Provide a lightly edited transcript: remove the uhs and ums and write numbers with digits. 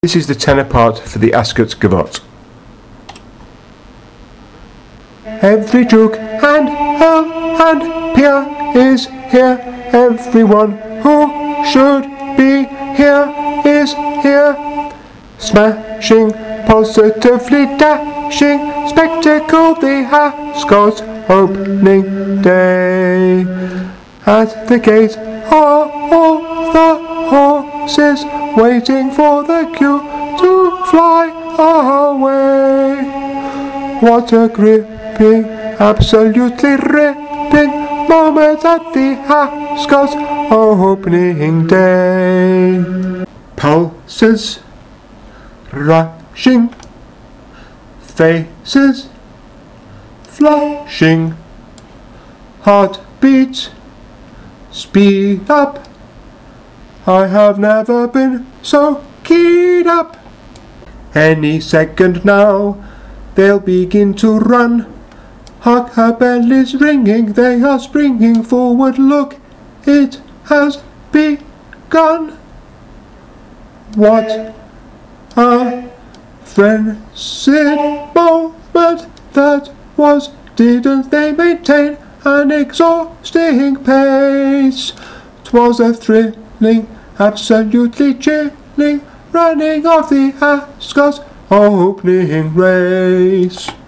This is the tenor part for the Ascot Gavotte. Every Duke and Earl and Peer is here. Everyone who should be here is here. Smashing, positively dashing spectacle, the Ascot opening day. At the gate are all the horses waiting for the cue to fly away. What a gripping, absolutely ripping moment at the Ascot opening day. Pulses rushing, faces flushing, heartbeats speed up. I have never been so keyed up. Any second now they'll begin to run. Hark, her bell is ringing, they are springing forward. Look, it has begun. What a frenzied moment that was. Didn't they maintain an exhausting pace? 'Twas a thrilling, absolutely chilling running of the Ascot opening race.